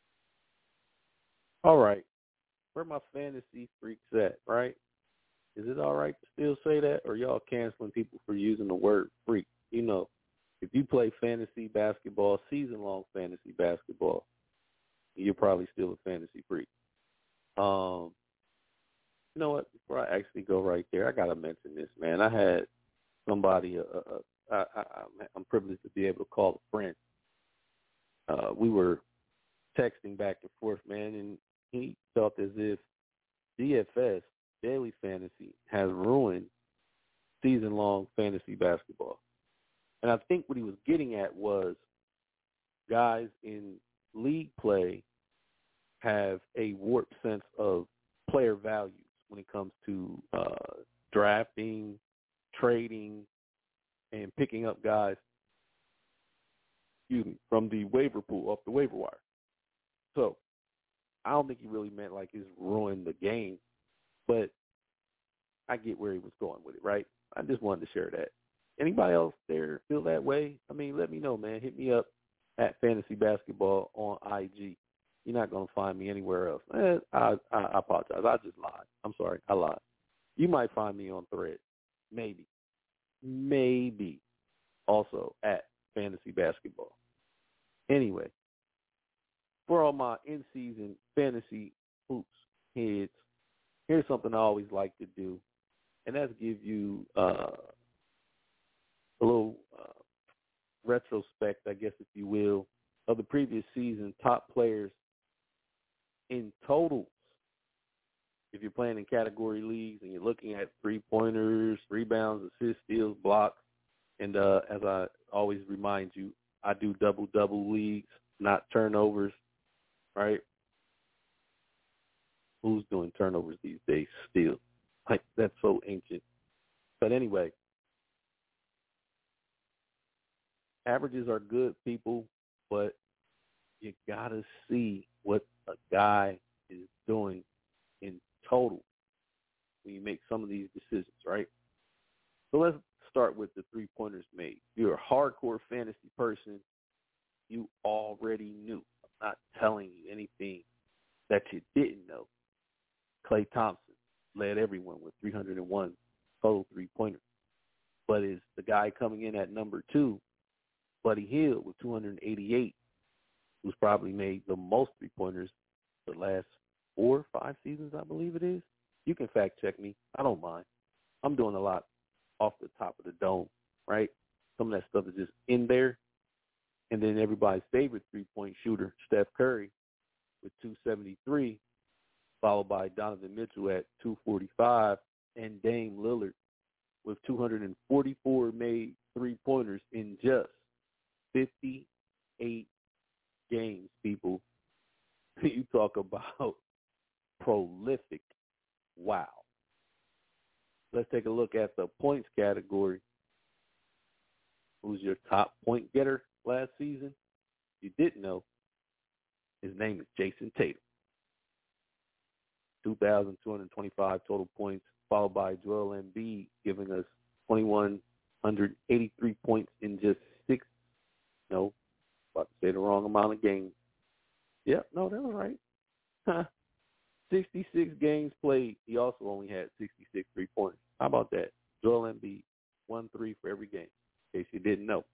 All right. Where my fantasy freaks at, right? Is it all right to still say that, or y'all canceling people for using the word freak? You know, if you play fantasy basketball, season-long fantasy basketball, you're probably still a fantasy freak. Um, you know what? Before I actually go right there, I got to mention this, man. I had somebody, uh, uh, I, I, I'm privileged to be able to call a friend. Uh, we were texting back and forth, man, and he felt as if D F S, Daily Fantasy, has ruined season-long fantasy basketball. And I think what he was getting at was guys in league play have a warped sense of player values when it comes to uh, drafting, trading, and picking up guys excuse me, from the waiver pool, off the waiver wire. So I don't think he really meant like it's ruined the game, but I get where he was going with it, right? I just wanted to share that. Anybody else there feel that way? I mean, let me know, man. Hit me up at Fantasy Basketball on I G. You're not going to find me anywhere else. Eh, I, I, I apologize. I just lied. I'm sorry. I lied. You might find me on Thread. Maybe. Maybe. Also at Fantasy Basketball. Anyway, for all my in-season fantasy hoops heads, here's something I always like to do, and that's give you uh, a little uh, retrospect, I guess, if you will, of the previous season top players in totals. If you're playing in category leagues and you're looking at three-pointers, rebounds, assists, steals, blocks, and uh, as I always remind you, I do double-double leagues, not turnovers, right? Who's doing turnovers these days still? Like, that's so ancient. But anyway, averages are good, people, but you got to see what a guy is doing in total when you make some of these decisions, right? So let's start with the three-pointers made. If you're a hardcore fantasy person, you already knew. I'm not telling you anything that you didn't know. Klay Thompson led everyone with three hundred one total three-pointers. But is the guy coming in at number two, Buddy Hield, with two hundred eighty-eight, who's probably made the most three-pointers the last four or five seasons, I believe it is. You can fact check me. I don't mind. I'm doing a lot off the top of the dome, right? Some of that stuff is just in there. And then everybody's favorite three-point shooter, Steph Curry, with two seventy-three, followed by Donovan Mitchell at two forty-five, and Dame Lillard with two hundred forty-four made three-pointers in just fifty-eight games, people. You talk about prolific. Wow. Let's take a look at the points category. Who's your top point getter last season? You didn't know. His name is Jason Tatum. two thousand two hundred twenty-five total points, followed by Joel Embiid, giving us two thousand one hundred eighty-three points in just six, no, about to say the wrong amount of games. Yep, no, that was right. sixty-six games played. He also only had sixty-six three-pointers. How about that? Joel Embiid, one three for every game, in case you didn't know.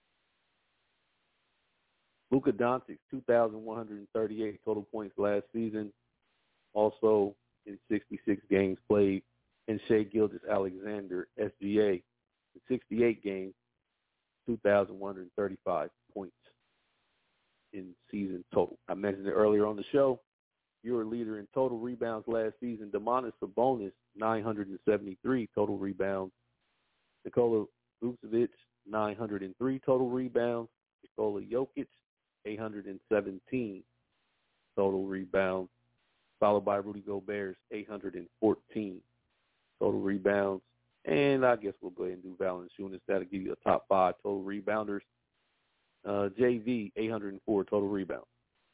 Luka Doncic, two thousand one hundred thirty-eight total points last season, also in sixty-six games played. And Shai Gilgeous-Alexander, S G A, in sixty-eight games, two thousand one hundred thirty-five points in season total. I mentioned it earlier on the show. Your leader in total rebounds last season, Domantas Sabonis, nine hundred seventy-three total rebounds. Nikola Vucevic, nine hundred three total rebounds. Nikola Jokic, eight hundred seventeen total rebounds, followed by Rudy Gobert's eight hundred fourteen total rebounds. And I guess we'll go ahead and do Valanciunas. That'll give you a top five total rebounders. Uh, J V, eight hundred four total rebounds.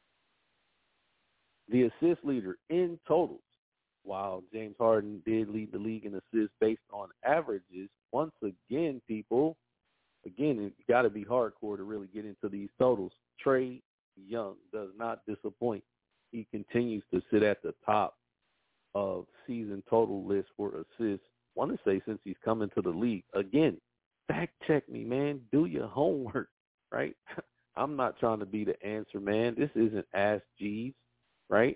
The assist leader in totals, while James Harden did lead the league in assists based on averages, once again, people, again, you got to be hardcore to really get into these totals. Trae Young does not disappoint. He continues to sit at the top of season total list for assists. I want to say since he's come into the league. Again, fact check me, man. Do your homework, right? I'm not trying to be the answer, man. This isn't Ask Jeeves, right?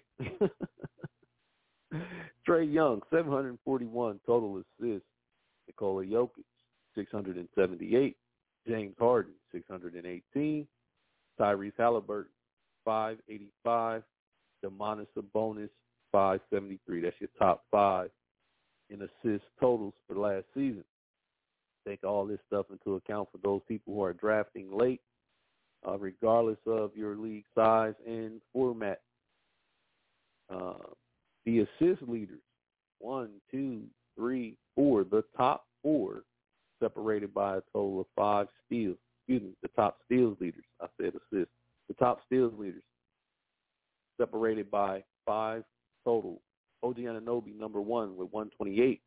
Trae Young, seven hundred forty-one total assists. Nikola Jokic, six hundred seventy-eight. James Harden, six hundred eighteen. Tyrese Halliburton, five eighty-five. Domantas Sabonis, five seventy-three. That's your top five in assist totals for last season. Take all this stuff into account for those people who are drafting late, uh, regardless of your league size and format. Uh, the assist leaders, one, two, three, four, the top four, separated by a total of five steals. Excuse me, the top steals leaders. I said assists. The top steals leaders, separated by five total. O G Anunoby, number one, with one twenty-eight.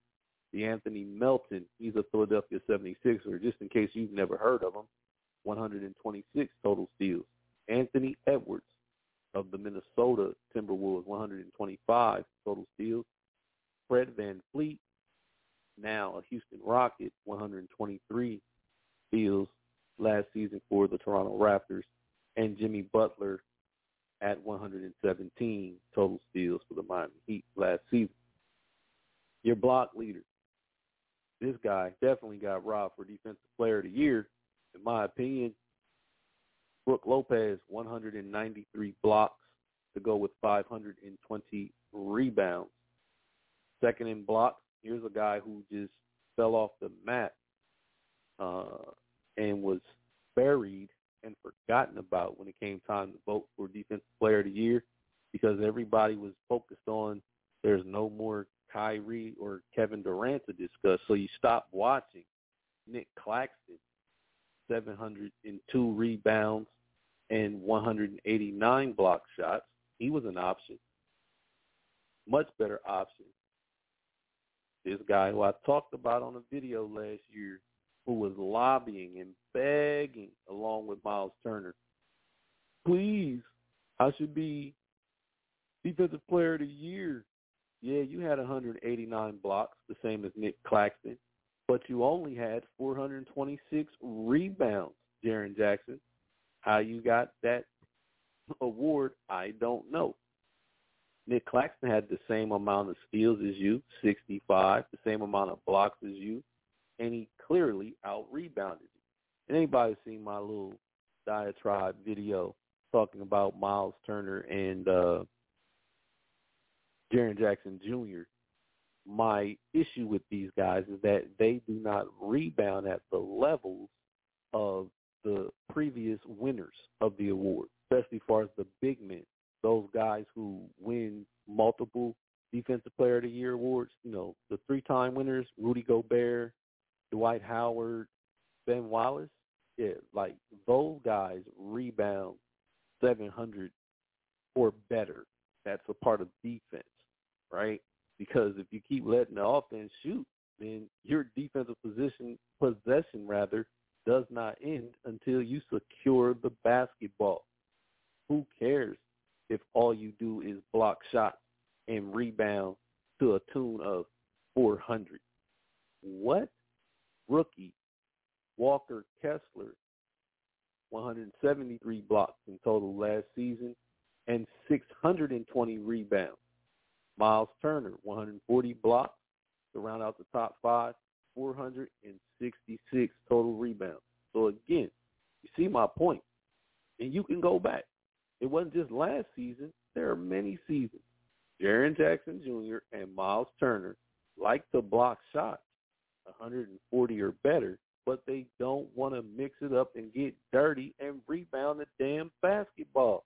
DeAnthony Melton, he's a Philadelphia seventy-sixer, just in case you've never heard of him, one hundred twenty-six total steals. Anthony Edwards of the Minnesota Timberwolves, one hundred twenty-five total steals. Fred VanVleet, now a Houston Rocket, one hundred twenty-three steals last season for the Toronto Raptors. And Jimmy Butler at one hundred seventeen total steals for the Miami Heat last season. Your block leader. This guy definitely got robbed for Defensive Player of the Year, in my opinion. Brook Lopez, one hundred ninety-three blocks to go with five hundred twenty rebounds. Second in blocks, here's a guy who just fell off the map uh, and was buried and forgotten about when it came time to vote for Defensive Player of the Year, because everybody was focused on there's no more Kyrie or Kevin Durant to discuss, so you stopped watching. Nick Claxton, seven hundred two rebounds and one hundred eighty-nine block shots. He was an option. Much better option. This guy who I talked about on a video last year, who was lobbying and begging along with Miles Turner, please, I should be Defensive Player of the Year. Yeah, you had one hundred eighty-nine blocks, the same as Nick Claxton, but you only had four hundred twenty-six rebounds, Jaren Jackson. How you got that award, I don't know. Nick Claxton had the same amount of steals as you, sixty-five, the same amount of blocks as you, and he clearly out-rebounded you. And anybody seen my little diatribe video talking about Miles Turner and uh, Jaren Jackson Junior, my issue with these guys is that they do not rebound at the levels of the previous winners of the award, especially as far as the big men, those guys who win multiple Defensive Player of the Year awards, you know, the three-time winners, Rudy Gobert, Dwight Howard, Ben Wallace. Yeah, like those guys rebound seven hundred or better. That's a part of defense, right? Because if you keep letting the offense shoot, then your defensive position possession rather does not end until you secure the basketball. Who cares if all you do is block shots and rebound to a tune of four hundred? What? Rookie Walker Kessler, one hundred seventy-three blocks in total last season and six hundred twenty rebounds. Miles Turner, one hundred forty blocks to round out the top five, four hundred sixty-six total rebounds. So, again, you see my point. And you can go back. It wasn't just last season. There are many seasons. Jaren Jackson Junior and Miles Turner like to block shots, one hundred forty or better, but they don't want to mix it up and get dirty and rebound the damn basketball.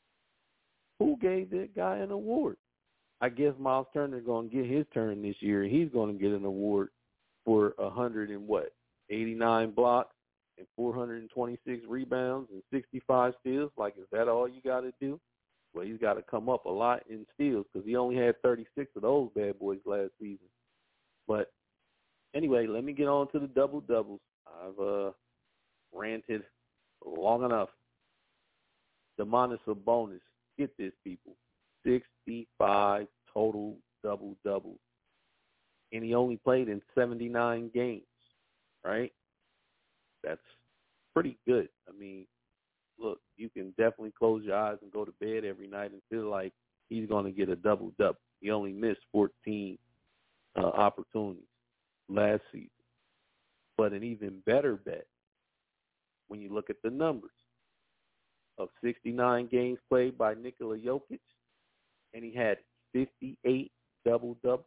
Who gave that guy an award? I guess Miles Turner is going to get his turn this year, and he's going to get an award for one hundred and what, eighty-nine blocks and four hundred twenty-six rebounds and sixty-five steals. Like, is that all you got to do? Well, he's got to come up a lot in steals because he only had thirty-six of those bad boys last season. But anyway, let me get on to the double-doubles. I've uh, ranted long enough. Domantas Sabonis, get this, people, sixty-five total double-doubles. And he only played in seventy-nine games, right? That's pretty good. I mean, look, you can definitely close your eyes and go to bed every night and feel like he's going to get a double-double. He only missed fourteen uh, opportunities last season. But an even better bet, when you look at the numbers, of sixty-nine games played by Nikola Jokic, and he had fifty-eight double-doubles,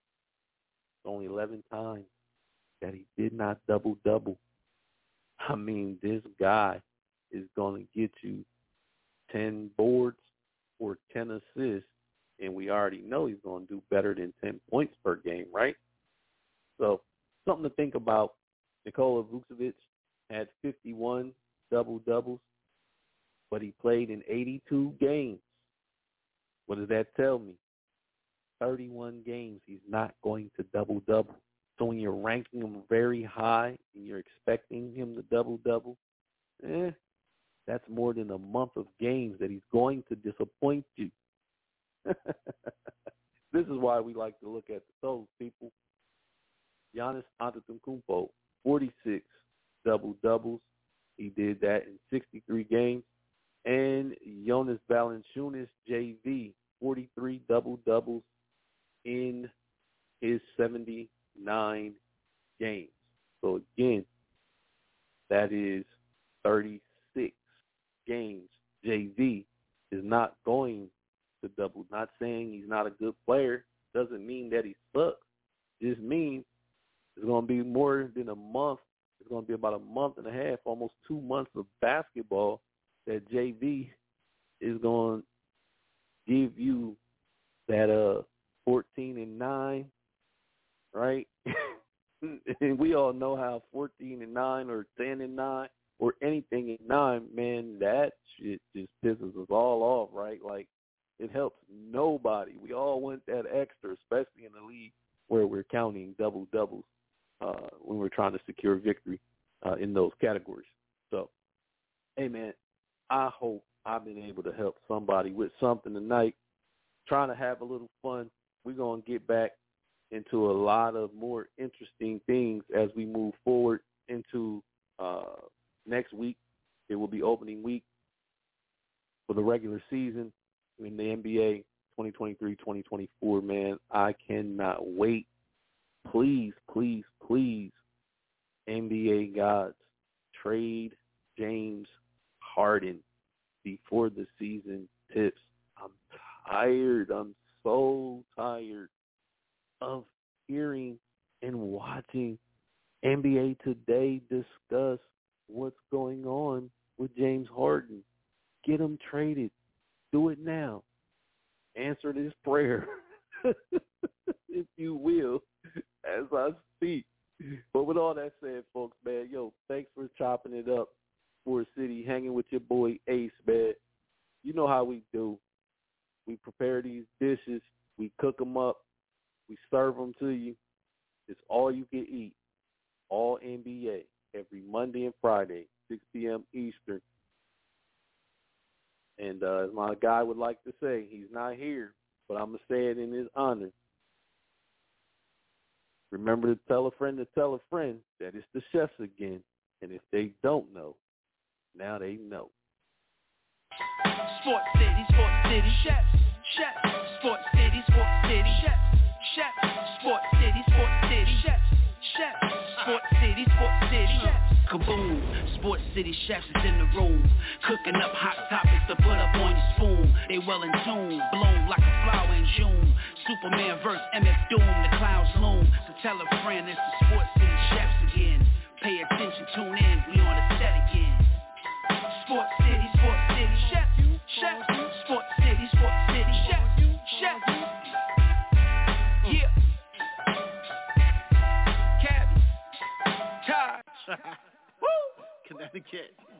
only eleven times that he did not double-double. I mean, this guy is going to get you ten boards or ten assists, and we already know he's going to do better than ten points per game, right? So something to think about. Nikola Vucevic had fifty-one double-doubles, but he played in eighty-two games. What does that tell me? thirty-one games he's not going to double-double. So when you're ranking him very high and you're expecting him to double-double, eh, that's more than a month of games that he's going to disappoint you. This is why we like to look at the totals, people. Giannis Antetokounmpo, forty-six double-doubles. He did that in sixty-three games. And Jonas Valanciunas, J V, forty-three double-doubles in his seventy-nine games. So, again, that is thirty-six games. J V is not going to double. Not saying he's not a good player. Doesn't mean that he sucks. Just means it's going to be more than a month. It's going to be about a month and a half, almost two months of basketball that J V is going to give you that uh fourteen and nine, right? And we all know how fourteen and nine or ten and nine or anything at nine, man, that shit just pisses us all off, right? Like, it helps nobody. We all want that extra, especially in the league where we're counting double-doubles uh, when we're trying to secure victory uh, in those categories. So, hey, man, I hope I've been able to help somebody with something tonight, trying to have a little fun. We're going to get back into a lot of more interesting things as we move forward into uh, next week. It will be opening week for the regular season in the N B A twenty twenty-three twenty twenty-four, man. I cannot wait. Please, please, please, N B A gods, trade James Harden before the season tips. I'm tired. I'm so tired of hearing and watching N B A Today discuss what's going on with James Harden. Get him traded. Do it now. Answer this prayer, if you will, as I speak. But with all that said, folks, man, yo, thanks for chopping it up for City, hanging with your boy Ace, man. You know how we do. We prepare these dishes. We cook them up. We serve them to you. It's all you can eat. All N B A every Monday and Friday, six p.m. Eastern. And uh, as my guy would like to say, he's not here, but I'm going to say it in his honor. Remember to tell a friend to tell a friend that it's the chefs again. And if they don't know, now they know. Sports City, Sports City, chefs, chefs. Sports City, Sports City, chefs, chefs. Sports City, Sports City, chefs, chefs. Sports City, Sports City, chefs. Kaboom, Sports City chefs is in the room, cooking up hot topics to put up on your spoon. They well in tune, bloom like a flower in June. Superman versus M F Doom, the clouds loom. So tell a friend it's the Sports City chefs again. Pay attention, tune in, we on the set again. Sports City, Sports City, chefs, chefs. Sports City, Sports City, chefs, chefs. Yeah. Cabby, Taj. Woo! Connecticut.